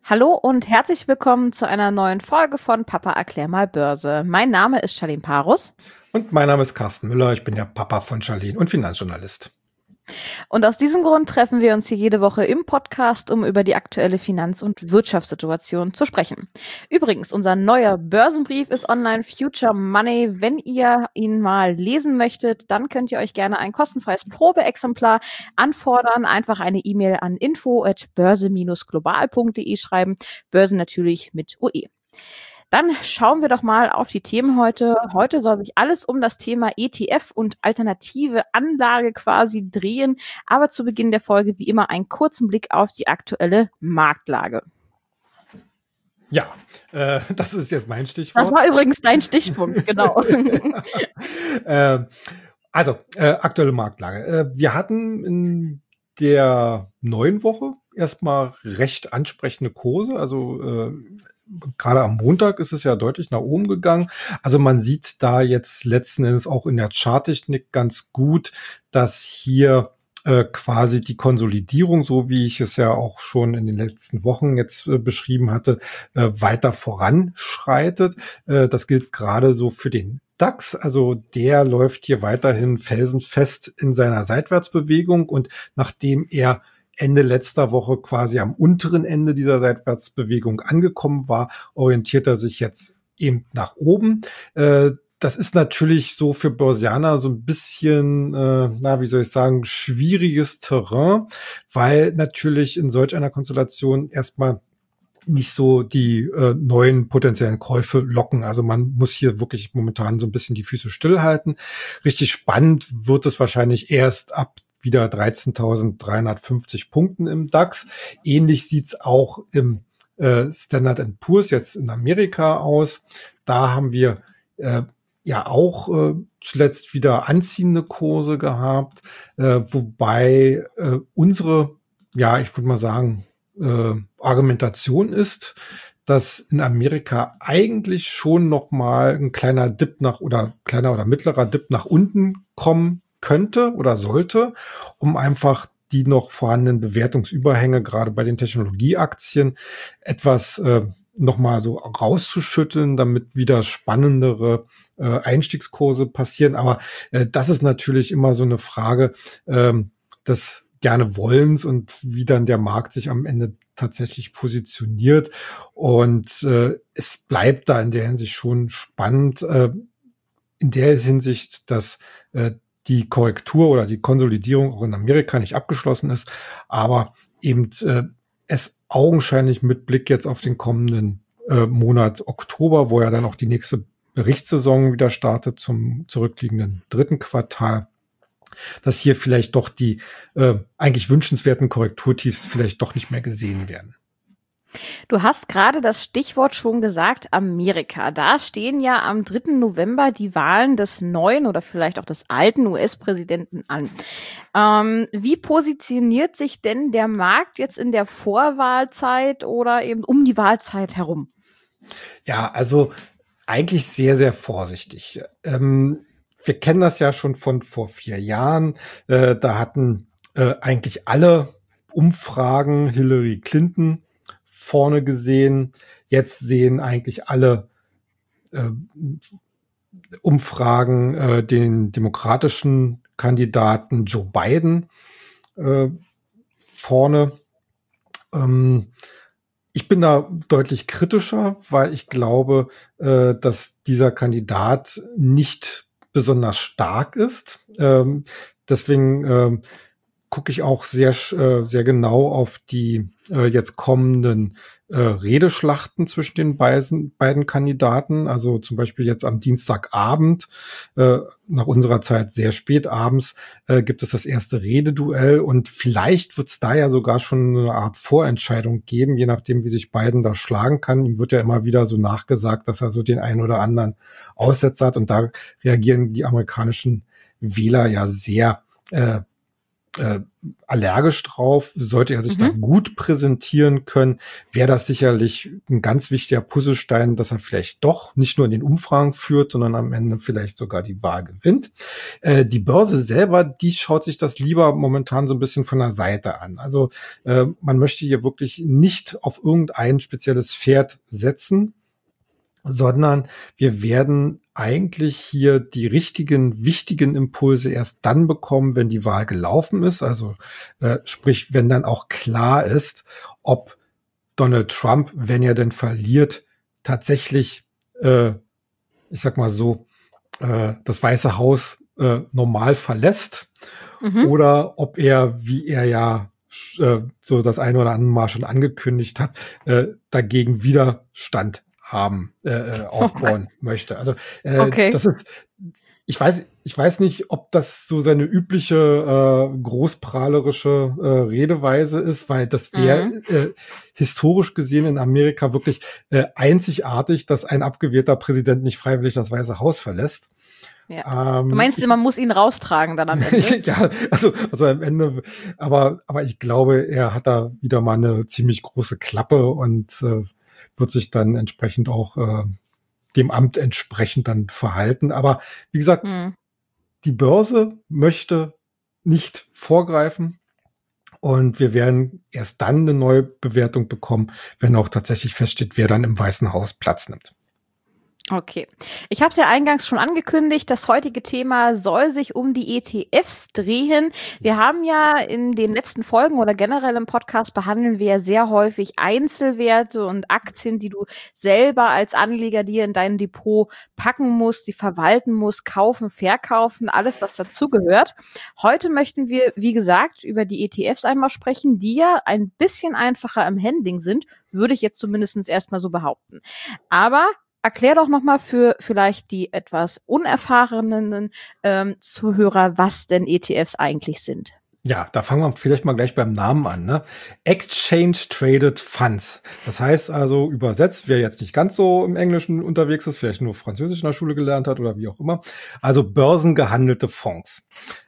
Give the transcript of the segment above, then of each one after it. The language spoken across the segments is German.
Hallo und herzlich willkommen zu einer neuen Folge von Papa erklär mal Börse. Mein Name ist Charlene Parus. Und mein Name ist Carsten Müller, ich bin der Papa von Charlene und Finanzjournalist. Und aus diesem Grund treffen wir uns hier jede Woche im Podcast, um über die aktuelle Finanz- und Wirtschaftssituation zu sprechen. Übrigens, unser neuer Börsenbrief ist online, Future Money. Wenn ihr ihn mal lesen möchtet, dann könnt ihr euch gerne ein kostenfreies Probeexemplar anfordern. Einfach eine E-Mail an info@börse-global.de schreiben. Börse natürlich mit UE. Dann schauen wir doch mal auf die Themen heute. Heute soll sich alles um das Thema ETF und alternative Anlage quasi drehen. Aber zu Beginn der Folge wie immer einen kurzen Blick auf die aktuelle Marktlage. Ja, das ist jetzt mein Stichwort. Das war übrigens dein Stichpunkt, genau. Aktuelle Marktlage. Wir hatten in der neuen Woche erstmal recht ansprechende Kurse. Also gerade am Montag ist es ja deutlich nach oben gegangen. Also man sieht da jetzt letzten Endes auch in der Charttechnik ganz gut, dass hier quasi die Konsolidierung, so wie ich es ja auch schon in den letzten Wochen jetzt beschrieben hatte, weiter voranschreitet. Das gilt gerade so für den DAX, also der läuft hier weiterhin felsenfest in seiner Seitwärtsbewegung, und nachdem er Ende letzter Woche quasi am unteren Ende dieser Seitwärtsbewegung angekommen war, orientiert er sich jetzt eben nach oben. Das ist natürlich so für Börsianer so ein bisschen, schwieriges Terrain, weil natürlich in solch einer Konstellation erstmal nicht so die neuen potenziellen Käufe locken. Also man muss hier wirklich momentan so ein bisschen die Füße stillhalten. Richtig spannend wird es wahrscheinlich erst ab wieder 13.350 Punkten im DAX. Ähnlich sieht's auch im Standard & Poor's jetzt in Amerika aus. Da haben wir auch zuletzt wieder anziehende Kurse gehabt, wobei unsere, ich würde mal sagen, Argumentation ist, dass in Amerika eigentlich schon noch mal ein kleiner oder mittlerer Dip nach unten kommen könnte oder sollte, um einfach die noch vorhandenen Bewertungsüberhänge gerade bei den Technologieaktien etwas noch mal so rauszuschütteln, damit wieder spannendere Einstiegskurse passieren. Aber das ist natürlich immer so eine Frage des gerne Wollens und wie dann der Markt sich am Ende tatsächlich positioniert. Und es bleibt da in der Hinsicht schon spannend, in der Hinsicht, dass die Korrektur oder die Konsolidierung auch in Amerika nicht abgeschlossen ist, aber eben es augenscheinlich mit Blick jetzt auf den kommenden Monat Oktober, wo ja dann auch die nächste Berichtssaison wieder startet zum zurückliegenden dritten Quartal, dass hier vielleicht doch die eigentlich wünschenswerten Korrekturtiefs vielleicht doch nicht mehr gesehen werden. Du hast gerade das Stichwort schon gesagt, Amerika. Da stehen ja am 3. November die Wahlen des neuen oder vielleicht auch des alten US-Präsidenten an. Wie positioniert sich denn der Markt jetzt in der Vorwahlzeit oder eben um die Wahlzeit herum? Ja, also eigentlich sehr, sehr vorsichtig. Wir kennen das ja schon von vor 4 Jahren. Da hatten eigentlich alle Umfragen Hillary Clinton vorne gesehen. Jetzt sehen eigentlich alle Umfragen den demokratischen Kandidaten Joe Biden vorne. Ich bin da deutlich kritischer, weil ich glaube, dass dieser Kandidat nicht besonders stark ist. Deswegen gucke ich auch sehr genau auf die jetzt kommenden Redeschlachten zwischen den beiden Kandidaten. Also zum Beispiel jetzt am Dienstagabend, nach unserer Zeit sehr spät abends, gibt es das erste Rededuell, und vielleicht wird es da ja sogar schon eine Art Vorentscheidung geben, je nachdem, wie sich Biden da schlagen kann. Ihm wird ja immer wieder so nachgesagt, dass er so den einen oder anderen Aussetzer hat, und da reagieren die amerikanischen Wähler ja sehr allergisch drauf. Sollte er sich da gut präsentieren können, wäre das sicherlich ein ganz wichtiger Puzzlestein, dass er vielleicht doch nicht nur in den Umfragen führt, sondern am Ende vielleicht sogar die Wahl gewinnt. Die Börse selber, die schaut sich das lieber momentan so ein bisschen von der Seite an. Also man möchte hier wirklich nicht auf irgendein spezielles Pferd setzen, sondern wir werden eigentlich hier die richtigen, wichtigen Impulse erst dann bekommen, wenn die Wahl gelaufen ist. Also sprich, wenn dann auch klar ist, ob Donald Trump, wenn er denn verliert, tatsächlich, ich sag mal so, das Weiße Haus normal verlässt oder ob er, wie er ja so das eine oder andere Mal schon angekündigt hat, dagegen Widerstand aufbauen möchte. Also das ist, ich weiß nicht, ob das so seine übliche großprahlerische Redeweise ist, weil das wäre historisch gesehen in Amerika wirklich einzigartig, dass ein abgewählter Präsident nicht freiwillig das Weiße Haus verlässt. Ja. Du meinst, man muss ihn raustragen dann am Ende? Ja, also am Ende, aber ich glaube, er hat da wieder mal eine ziemlich große Klappe und wird sich dann entsprechend auch dem Amt entsprechend dann verhalten. Aber wie gesagt, die Börse möchte nicht vorgreifen und wir werden erst dann eine neue Bewertung bekommen, wenn auch tatsächlich feststeht, wer dann im Weißen Haus Platz nimmt. Okay. Ich habe es ja eingangs schon angekündigt, das heutige Thema soll sich um die ETFs drehen. Wir haben ja in den letzten Folgen oder generell im Podcast behandeln wir ja sehr häufig Einzelwerte und Aktien, die du selber als Anleger dir in dein Depot packen musst, die verwalten musst, kaufen, verkaufen, alles, was dazugehört. Heute möchten wir, wie gesagt, über die ETFs einmal sprechen, die ja ein bisschen einfacher im Handling sind, würde ich jetzt zumindest erstmal so behaupten. Aber erklär doch nochmal für vielleicht die etwas unerfahrenen Zuhörer, was denn ETFs eigentlich sind. Ja, da fangen wir vielleicht mal gleich beim Namen an, ne? Exchange Traded Funds. Das heißt also übersetzt, wer jetzt nicht ganz so im Englischen unterwegs ist, vielleicht nur Französisch in der Schule gelernt hat oder wie auch immer. Also börsengehandelte Fonds.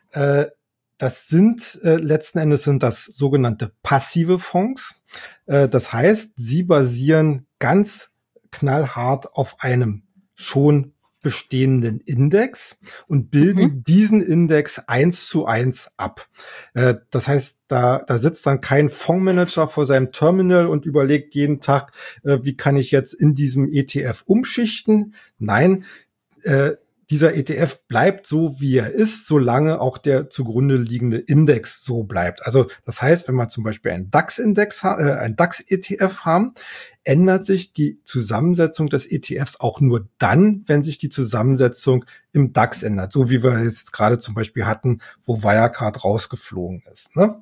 Das sind letzten Endes sind das sogenannte passive Fonds. Das heißt, sie basieren ganz knallhart auf einem schon bestehenden Index und bilden diesen Index 1:1 ab. Das heißt, da sitzt dann kein Fondsmanager vor seinem Terminal und überlegt jeden Tag, wie kann ich jetzt in diesem ETF umschichten? Nein, dieser ETF bleibt so, wie er ist, solange auch der zugrunde liegende Index so bleibt. Also das heißt, wenn wir zum Beispiel einen DAX-Index, ein DAX-ETF haben, ändert sich die Zusammensetzung des ETFs auch nur dann, wenn sich die Zusammensetzung im DAX ändert. So wie wir es jetzt gerade zum Beispiel hatten, wo Wirecard rausgeflogen ist. Ne?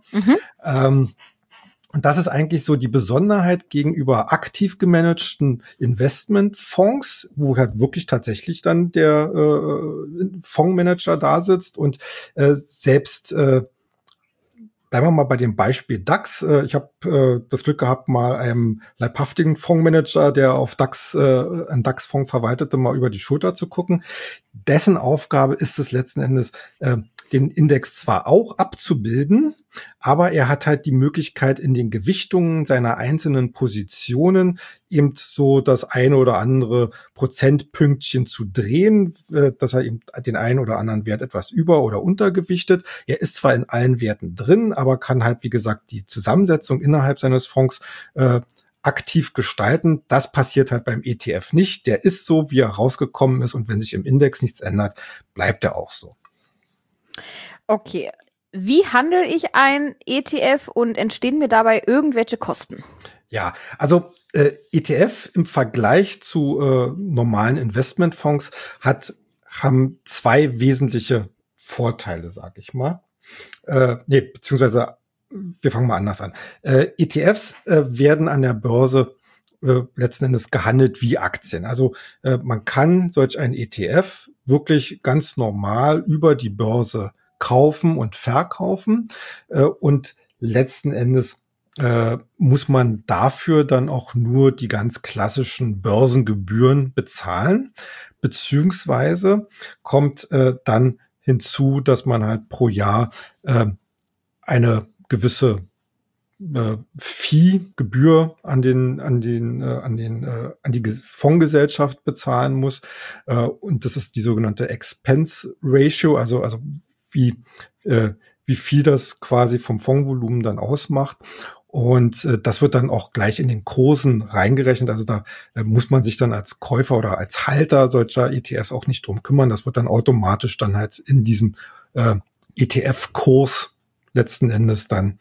Und das ist eigentlich so die Besonderheit gegenüber aktiv gemanagten Investmentfonds, wo halt wirklich tatsächlich dann der Fondsmanager da sitzt und selbst bleiben wir mal bei dem Beispiel DAX. Ich habe das Glück gehabt, mal einem leibhaftigen Fondsmanager, der auf DAX einen DAX-Fonds verwaltete, mal über die Schulter zu gucken. Dessen Aufgabe ist es letzten Endes, den Index zwar auch abzubilden, aber er hat halt die Möglichkeit, in den Gewichtungen seiner einzelnen Positionen eben so das eine oder andere Prozentpünktchen zu drehen, dass er eben den einen oder anderen Wert etwas über- oder untergewichtet. Er ist zwar in allen Werten drin, aber kann halt, wie gesagt, die Zusammensetzung innerhalb seines Fonds aktiv gestalten. Das passiert halt beim ETF nicht. Der ist so, wie er rausgekommen ist, und wenn sich im Index nichts ändert, bleibt er auch so. Okay. Wie handle ich ein ETF und entstehen mir dabei irgendwelche Kosten? Ja, also ETF im Vergleich zu normalen Investmentfonds haben zwei wesentliche Vorteile, sag ich mal. Beziehungsweise wir fangen mal anders an. ETFs werden an der Börse letzten Endes gehandelt wie Aktien. Also man kann solch ein ETF wirklich ganz normal über die Börse kaufen und verkaufen und letzten Endes muss man dafür dann auch nur die ganz klassischen Börsengebühren bezahlen, beziehungsweise kommt dann hinzu, dass man halt pro Jahr eine gewisse Fee-Gebühr an die Fondsgesellschaft bezahlen muss. Und das ist die sogenannte Expense Ratio, also wie viel das quasi vom Fondsvolumen dann ausmacht. Und das wird dann auch gleich in den Kursen reingerechnet. Also da muss man sich dann als Käufer oder als Halter solcher ETFs auch nicht drum kümmern. Das wird dann automatisch dann halt in diesem ETF-Kurs letzten Endes dann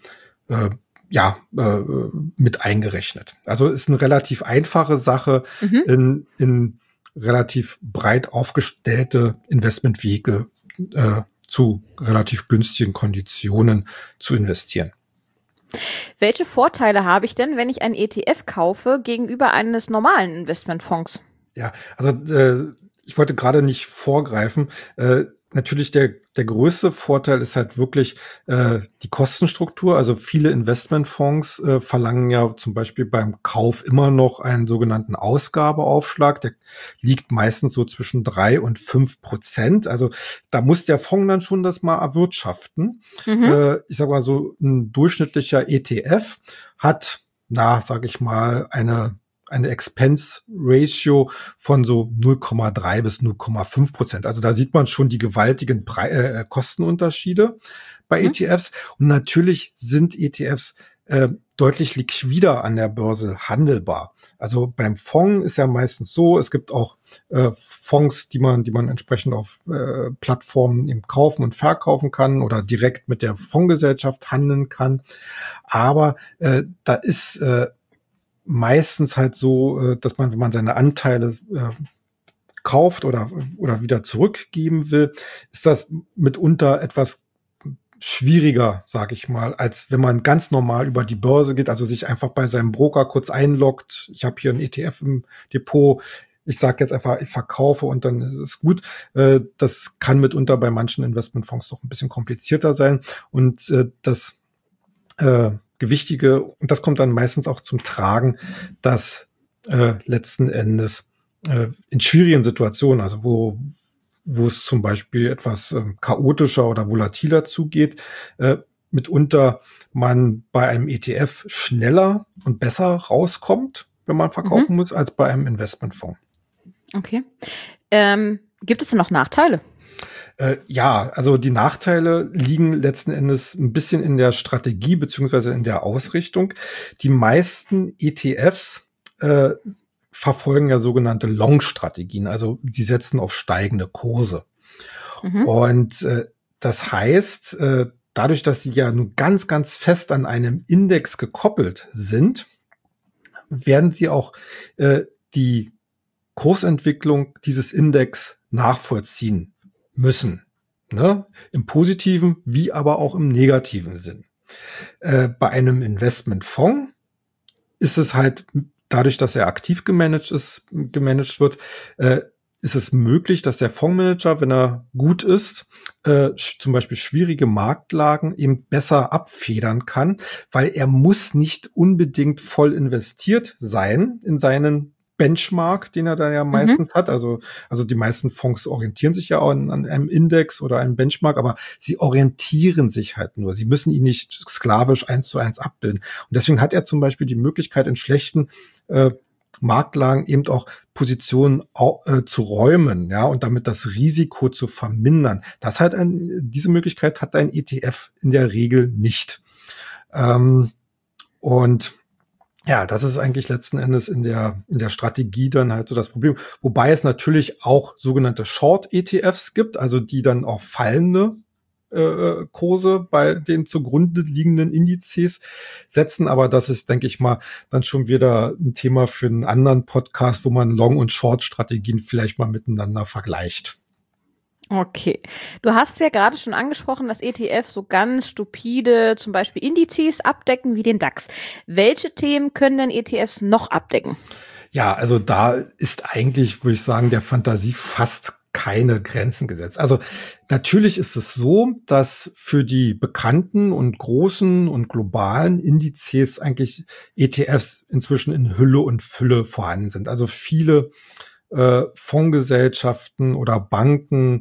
mit eingerechnet. Also ist eine relativ einfache Sache, in relativ breit aufgestellte Investmentwege zu relativ günstigen Konditionen zu investieren. Welche Vorteile habe ich denn, wenn ich einen ETF kaufe, gegenüber eines normalen Investmentfonds? Ja, also ich wollte gerade nicht vorgreifen. Natürlich der größte Vorteil ist halt wirklich die Kostenstruktur. Also viele Investmentfonds verlangen ja zum Beispiel beim Kauf immer noch einen sogenannten Ausgabeaufschlag. Der liegt meistens so zwischen 3 und 5%. Also da muss der Fonds dann schon das mal erwirtschaften. Ich sag mal so, ein durchschnittlicher ETF hat, sage ich mal, eine Expense Ratio von so 0,3 bis 0,5%. Also da sieht man schon die gewaltigen Kostenunterschiede bei ETFs. Und natürlich sind ETFs deutlich liquider an der Börse handelbar. Also beim Fonds ist ja meistens so, es gibt auch Fonds, die man entsprechend auf Plattformen eben kaufen und verkaufen kann oder direkt mit der Fondsgesellschaft handeln kann. Aber da ist meistens halt so, dass man, wenn man seine Anteile kauft oder wieder zurückgeben will, ist das mitunter etwas schwieriger, sage ich mal, als wenn man ganz normal über die Börse geht, also sich einfach bei seinem Broker kurz einloggt. Ich habe hier einen ETF im Depot. Ich sage jetzt einfach, ich verkaufe und dann ist es gut. Das kann mitunter bei manchen Investmentfonds doch ein bisschen komplizierter sein. Und das Gewichtige, und das kommt dann meistens auch zum Tragen, dass letzten Endes in schwierigen Situationen, also wo es zum Beispiel etwas chaotischer oder volatiler zugeht, mitunter man bei einem ETF schneller und besser rauskommt, wenn man verkaufen muss, als bei einem Investmentfonds. Okay. Gibt es denn noch Nachteile? Ja, also die Nachteile liegen letzten Endes ein bisschen in der Strategie beziehungsweise in der Ausrichtung. Die meisten ETFs verfolgen ja sogenannte Long-Strategien, also die setzen auf steigende Kurse. Und das heißt, dadurch, dass sie ja nun ganz, ganz fest an einem Index gekoppelt sind, werden sie auch die Kursentwicklung dieses Index nachvollziehen müssen, ne? Im positiven wie aber auch im negativen Sinn. Bei einem Investmentfonds ist es halt dadurch, dass er aktiv gemanagt wird, ist es möglich, dass der Fondsmanager, wenn er gut ist, zum Beispiel schwierige Marktlagen eben besser abfedern kann, weil er muss nicht unbedingt voll investiert sein in seinen Benchmark, den er da ja meistens hat. Also die meisten Fonds orientieren sich ja auch an einem Index oder einem Benchmark, aber sie orientieren sich halt nur. Sie müssen ihn nicht sklavisch 1:1 abbilden. Und deswegen hat er zum Beispiel die Möglichkeit, in schlechten Marktlagen eben auch Positionen zu räumen, ja, und damit das Risiko zu vermindern. Diese Möglichkeit hat ein ETF in der Regel nicht. Und ja, das ist eigentlich letzten Endes in der Strategie dann halt so das Problem. Wobei es natürlich auch sogenannte Short-ETFs gibt, also die dann auch fallende Kurse bei den zugrunde liegenden Indizes setzen. Aber das ist, denke ich mal, dann schon wieder ein Thema für einen anderen Podcast, wo man Long- und Short-Strategien vielleicht mal miteinander vergleicht. Okay. Du hast ja gerade schon angesprochen, dass ETF so ganz stupide zum Beispiel Indizes abdecken wie den DAX. Welche Themen können denn ETFs noch abdecken? Ja, also da ist eigentlich, würde ich sagen, der Fantasie fast keine Grenzen gesetzt. Also natürlich ist es so, dass für die bekannten und großen und globalen Indizes eigentlich ETFs inzwischen in Hülle und Fülle vorhanden sind. Also viele Fondsgesellschaften oder Banken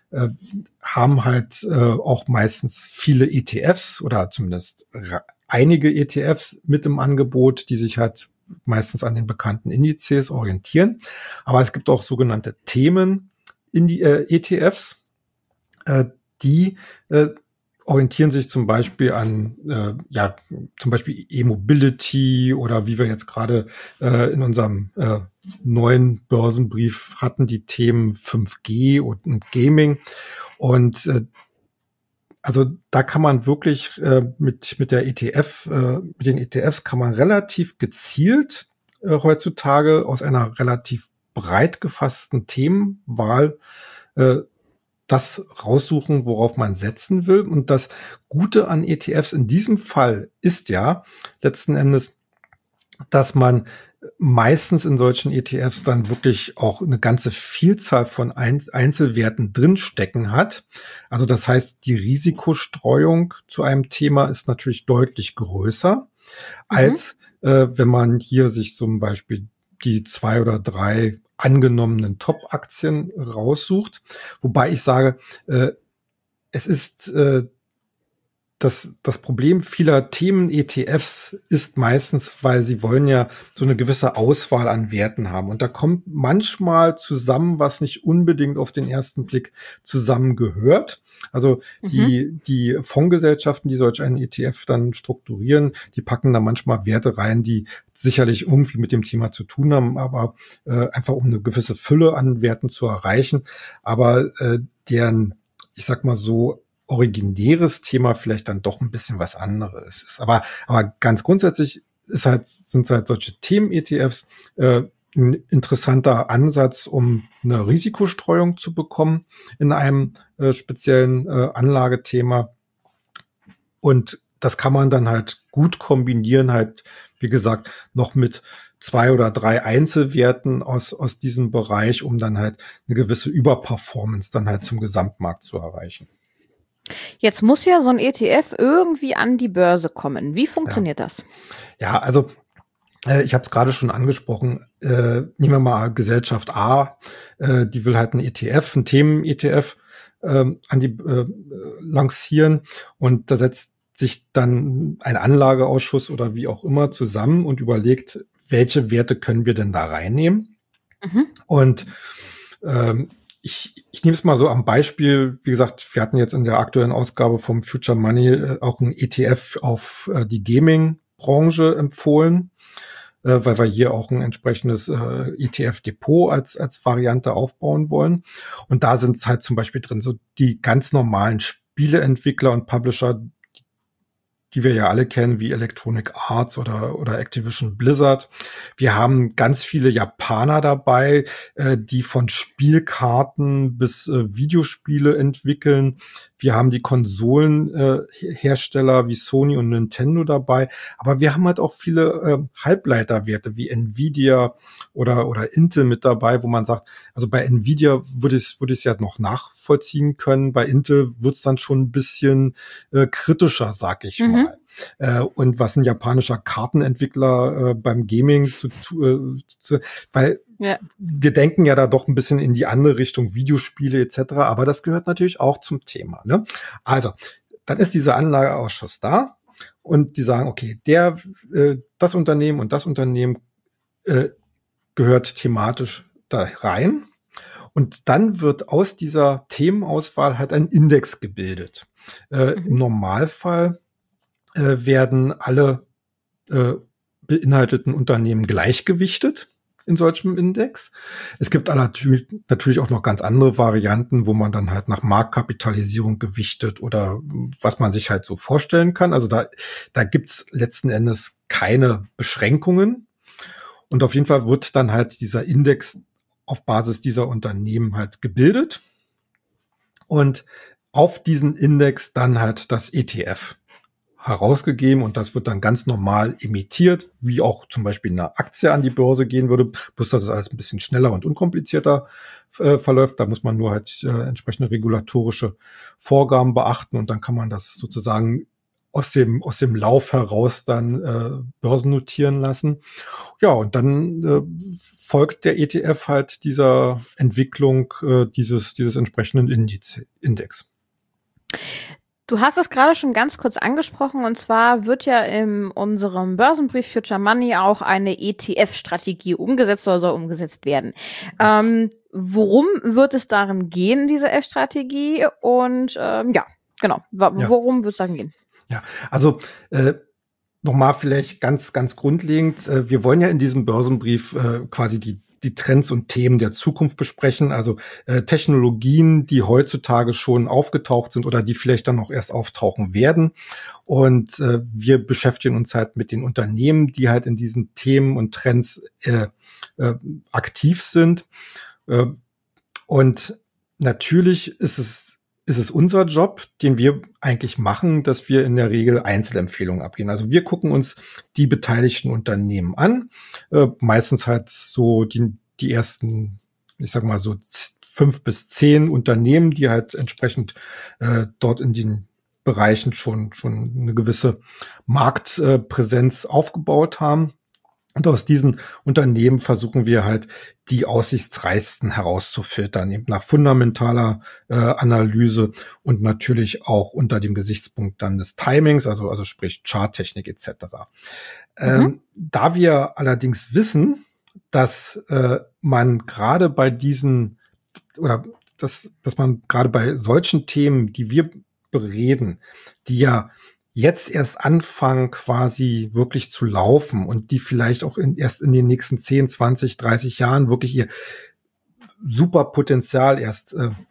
haben halt auch meistens viele ETFs oder zumindest einige ETFs mit im Angebot, die sich halt meistens an den bekannten Indizes orientieren. Aber es gibt auch sogenannte Themen in die ETFs, die orientieren sich zum Beispiel an, zum Beispiel E-Mobility oder wie wir jetzt gerade in unserem neuen Börsenbrief hatten, die Themen 5G und Gaming. Und also da kann man wirklich mit den ETFs kann man relativ gezielt heutzutage aus einer relativ breit gefassten Themenwahl das raussuchen, worauf man setzen will. Und das Gute an ETFs in diesem Fall ist ja letzten Endes, dass man meistens in solchen ETFs dann wirklich auch eine ganze Vielzahl von Einzelwerten drinstecken hat. Also das heißt, die Risikostreuung zu einem Thema ist natürlich deutlich größer, als wenn man hier sich zum Beispiel die 2 oder 3 angenommenen Top-Aktien raussucht. Wobei ich sage, es ist das Problem vieler Themen-ETFs ist meistens, weil sie wollen ja so eine gewisse Auswahl an Werten haben. Und da kommt manchmal zusammen, was nicht unbedingt auf den ersten Blick zusammengehört. Also die Fondsgesellschaften, die solch einen ETF dann strukturieren, die packen da manchmal Werte rein, die sicherlich irgendwie mit dem Thema zu tun haben, aber einfach um eine gewisse Fülle an Werten zu erreichen. Aber deren, ich sag mal so, originäres Thema vielleicht dann doch ein bisschen was anderes ist. Aber ganz grundsätzlich sind halt solche Themen-ETFs ein interessanter Ansatz, um eine Risikostreuung zu bekommen in einem speziellen Anlagethema. Und das kann man dann halt gut kombinieren, halt, wie gesagt, noch mit 2 oder 3 Einzelwerten aus diesem Bereich, um dann halt eine gewisse Überperformance dann halt zum Gesamtmarkt zu erreichen. Jetzt muss ja so ein ETF irgendwie an die Börse kommen. Wie funktioniert das? Ja, also ich habe es gerade schon angesprochen. Nehmen wir mal Gesellschaft A, die will halt einen ETF, einen Themen-ETF lancieren, und da setzt sich dann ein Anlageausschuss oder wie auch immer zusammen und überlegt, welche Werte können wir denn da reinnehmen. Und ich nehme es mal so am Beispiel, wie gesagt, wir hatten jetzt in der aktuellen Ausgabe vom Future Money auch ein ETF auf die Gaming-Branche empfohlen, weil wir hier auch ein entsprechendes ETF-Depot als Variante aufbauen wollen. Und da sind halt zum Beispiel drin so die ganz normalen Spieleentwickler und Publisher, die wir ja alle kennen, wie Electronic Arts oder Activision Blizzard. Wir haben ganz viele Japaner dabei, die von Spielkarten bis Videospiele entwickeln. Wir haben die Konsolenhersteller wie Sony und Nintendo dabei. Aber wir haben halt auch viele Halbleiterwerte wie Nvidia oder Intel mit dabei, wo man sagt, also bei Nvidia würde ich es ja noch nachvollziehen können. Bei Intel wird es dann schon ein bisschen kritischer, sag ich mal. Und was ein japanischer Kartenentwickler beim Gaming weil wir denken ja da doch ein bisschen in die andere Richtung, Videospiele etc., aber das gehört natürlich auch zum Thema, ne? Also, dann ist dieser Anlageausschuss da und die sagen, okay, das Unternehmen und das Unternehmen gehört thematisch da rein. Und dann wird aus dieser Themenauswahl halt ein Index gebildet. Im Normalfall werden alle beinhalteten Unternehmen gleichgewichtet in solchem Index. Es gibt natürlich auch noch ganz andere Varianten, wo man dann halt nach Marktkapitalisierung gewichtet oder was man sich halt so vorstellen kann. Also da gibt's letzten Endes keine Beschränkungen. Und auf jeden Fall wird dann halt dieser Index auf Basis dieser Unternehmen halt gebildet. Und auf diesen Index dann halt das ETF herausgegeben, und das wird dann ganz normal emittiert, wie auch zum Beispiel eine Aktie an die Börse gehen würde, bloß dass es alles ein bisschen schneller und unkomplizierter verläuft. Da muss man nur halt entsprechende regulatorische Vorgaben beachten, und dann kann man das sozusagen aus dem Lauf heraus dann börsennotieren lassen. Ja, und dann folgt der ETF halt dieser Entwicklung dieses entsprechenden Index. Du hast es gerade schon ganz kurz angesprochen, und zwar wird ja in unserem Börsenbrief Future Money auch eine ETF-Strategie umgesetzt oder soll umgesetzt werden. Worum wird es darin gehen, diese F-Strategie? Und worum wird es darin gehen? Ja, also nochmal vielleicht ganz grundlegend. Wir wollen ja in diesem Börsenbrief quasi die Trends und Themen der Zukunft besprechen, also Technologien, die heutzutage schon aufgetaucht sind oder die vielleicht dann auch erst auftauchen werden. Und wir beschäftigen uns halt mit den Unternehmen, die halt in diesen Themen und Trends aktiv sind. Und natürlich ist es unser Job, den wir eigentlich machen, dass wir in der Regel Einzelempfehlungen abgeben. Also wir gucken uns die beteiligten Unternehmen an, meistens halt so die ersten, ich sag mal so 5 bis 10 Unternehmen, die halt entsprechend dort in den Bereichen schon eine gewisse Marktpräsenz aufgebaut haben. Und aus diesen Unternehmen versuchen wir halt die aussichtsreichsten herauszufiltern, eben nach fundamentaler Analyse und natürlich auch unter dem Gesichtspunkt dann des Timings, also sprich Charttechnik etc. Da wir allerdings wissen, dass man gerade bei diesen oder dass man gerade bei solchen Themen, die wir bereden, die ja jetzt erst anfangen quasi wirklich zu laufen und die vielleicht auch erst in den nächsten 10, 20, 30 Jahren wirklich ihr super Potenzial erst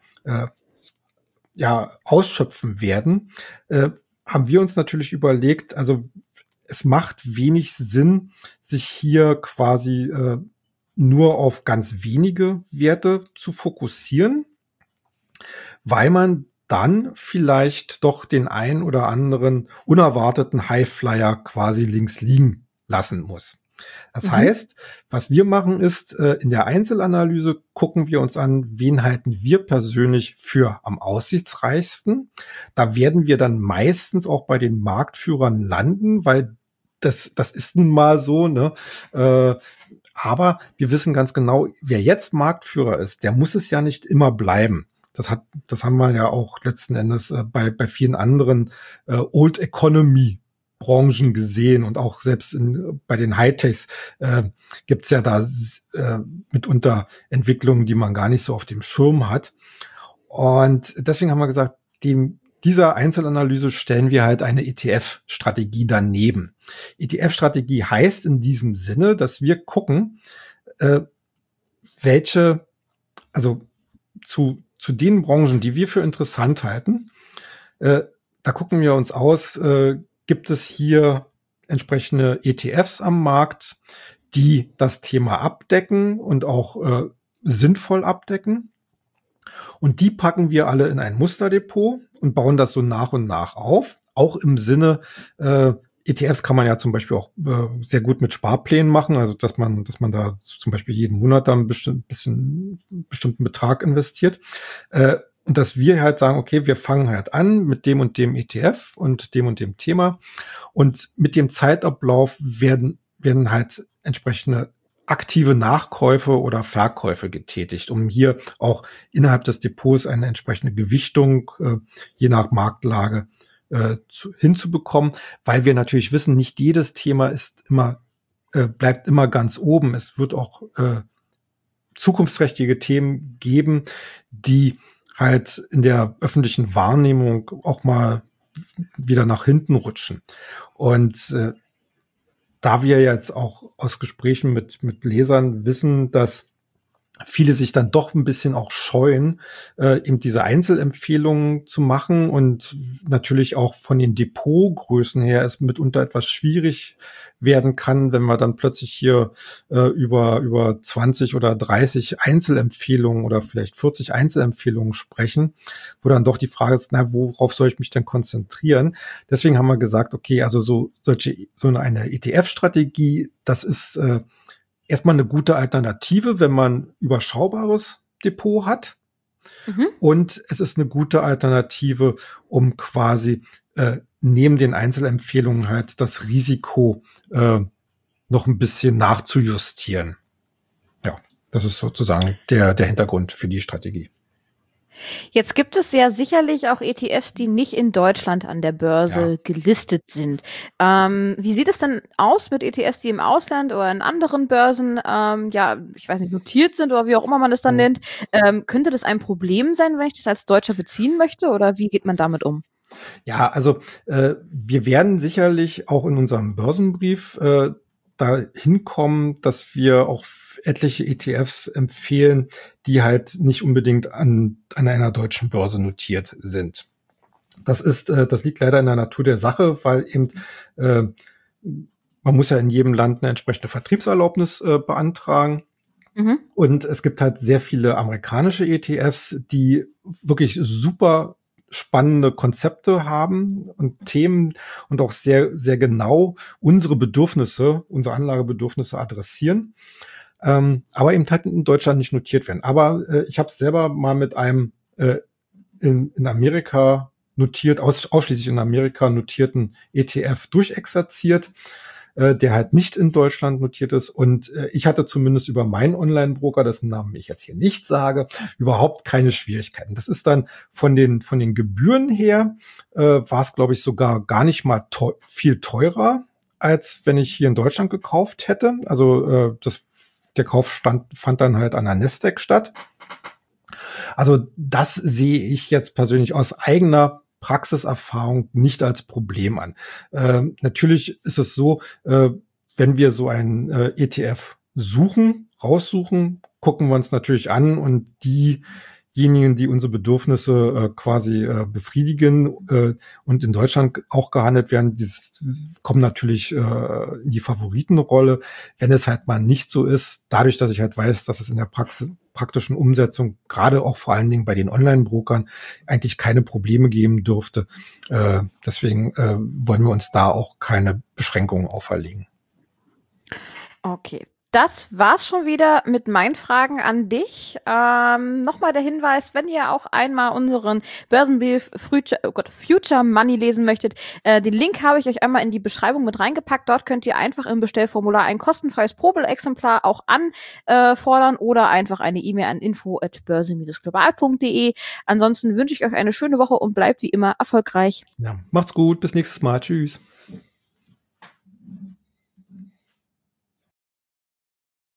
ausschöpfen werden, haben wir uns natürlich überlegt, also es macht wenig Sinn, sich hier quasi nur auf ganz wenige Werte zu fokussieren, weil man dann vielleicht doch den ein oder anderen unerwarteten Highflyer quasi links liegen lassen muss. Das heißt, was wir machen ist, in der Einzelanalyse gucken wir uns an, wen halten wir persönlich für am aussichtsreichsten. Da werden wir dann meistens auch bei den Marktführern landen, weil das ist nun mal so, ne? Aber wir wissen ganz genau, wer jetzt Marktführer ist, der muss es ja nicht immer bleiben. Das haben wir ja auch letzten Endes bei vielen anderen Old Economy Branchen gesehen und auch selbst bei den Hightechs gibt's ja da mitunter Entwicklungen, die man gar nicht so auf dem Schirm hat. Und deswegen haben wir gesagt, dieser Einzelanalyse stellen wir halt eine ETF-Strategie daneben. ETF-Strategie heißt in diesem Sinne, dass wir gucken, zu den Branchen, die wir für interessant halten, da gucken wir uns aus, gibt es hier entsprechende ETFs am Markt, die das Thema abdecken und auch sinnvoll abdecken. Und die packen wir alle in ein Musterdepot und bauen das so nach und nach auf. Auch im Sinne, ETFs kann man ja zum Beispiel auch sehr gut mit Sparplänen machen, also dass man da zum Beispiel jeden Monat dann bestimmten Betrag investiert. Und dass wir halt sagen, okay, wir fangen halt an mit dem und dem ETF und dem Thema. Und mit dem Zeitablauf werden halt entsprechende aktive Nachkäufe oder Verkäufe getätigt, um hier auch innerhalb des Depots eine entsprechende Gewichtung je nach Marktlage hinzubekommen, weil wir natürlich wissen, nicht jedes Thema bleibt immer ganz oben. Es wird auch zukunftsträchtige Themen geben, die halt in der öffentlichen Wahrnehmung auch mal wieder nach hinten rutschen. Und da wir jetzt auch aus Gesprächen mit Lesern wissen, dass viele sich dann doch ein bisschen auch scheuen, eben diese Einzelempfehlungen zu machen und natürlich auch von den Depotgrößen her es mitunter etwas schwierig werden kann, wenn wir dann plötzlich hier über 20 oder 30 Einzelempfehlungen oder vielleicht 40 Einzelempfehlungen sprechen, wo dann doch die Frage ist, worauf soll ich mich denn konzentrieren? Deswegen haben wir gesagt, okay, also so eine ETF-Strategie, das ist erstmal eine gute Alternative, wenn man überschaubares Depot hat. Und es ist eine gute Alternative, um quasi neben den Einzelempfehlungen halt das Risiko noch ein bisschen nachzujustieren. Ja, das ist sozusagen der Hintergrund für die Strategie. Jetzt gibt es ja sicherlich auch ETFs, die nicht in Deutschland an der Börse gelistet sind. Wie sieht es denn aus mit ETFs, die im Ausland oder in anderen Börsen, ich weiß nicht, notiert sind oder wie auch immer man es dann nennt? Könnte das ein Problem sein, wenn ich das als Deutscher beziehen möchte, oder wie geht man damit um? Ja, also wir werden sicherlich auch in unserem Börsenbrief da hinkommen, dass wir auch etliche ETFs empfehlen, die halt nicht unbedingt an einer deutschen Börse notiert sind. Das liegt leider in der Natur der Sache, weil eben man muss ja in jedem Land eine entsprechende Vertriebserlaubnis beantragen. Mhm. Und es gibt halt sehr viele amerikanische ETFs, die wirklich super spannende Konzepte haben und Themen und auch sehr, sehr genau unsere Anlagebedürfnisse adressieren. Aber eben halt in Deutschland nicht notiert werden. Aber ich habe es selber mal mit einem in Amerika ausschließlich in Amerika notierten ETF durchexerziert, der halt nicht in Deutschland notiert ist. Und ich hatte zumindest über meinen Online-Broker, dessen Namen ich jetzt hier nicht sage, überhaupt keine Schwierigkeiten. Das ist dann von den Gebühren her, war es, glaube ich, sogar gar nicht mal viel teurer, als wenn ich hier in Deutschland gekauft hätte. Also der Kauf fand dann halt an der Nasdaq statt. Also das sehe ich jetzt persönlich aus eigener Praxiserfahrung nicht als Problem an. Natürlich ist es so, wenn wir so einen ETF raussuchen, gucken wir uns natürlich an, und diejenigen, die unsere Bedürfnisse quasi befriedigen und in Deutschland auch gehandelt werden, kommen natürlich in die Favoritenrolle. Wenn es halt mal nicht so ist, dadurch, dass ich halt weiß, dass es in der praktischen Umsetzung, gerade auch vor allen Dingen bei den Online-Brokern, eigentlich keine Probleme geben dürfte. Deswegen wollen wir uns da auch keine Beschränkungen auferlegen. Okay. Das war's schon wieder mit meinen Fragen an dich. Nochmal der Hinweis, wenn ihr auch einmal unseren Börsenbrief Future Money lesen möchtet, den Link habe ich euch einmal in die Beschreibung mit reingepackt. Dort könnt ihr einfach im Bestellformular ein kostenfreies Probeexemplar auch anfordern oder einfach eine E-Mail an info@börse-global.de. Ansonsten wünsche ich euch eine schöne Woche und bleibt wie immer erfolgreich. Ja, macht's gut, bis nächstes Mal. Tschüss.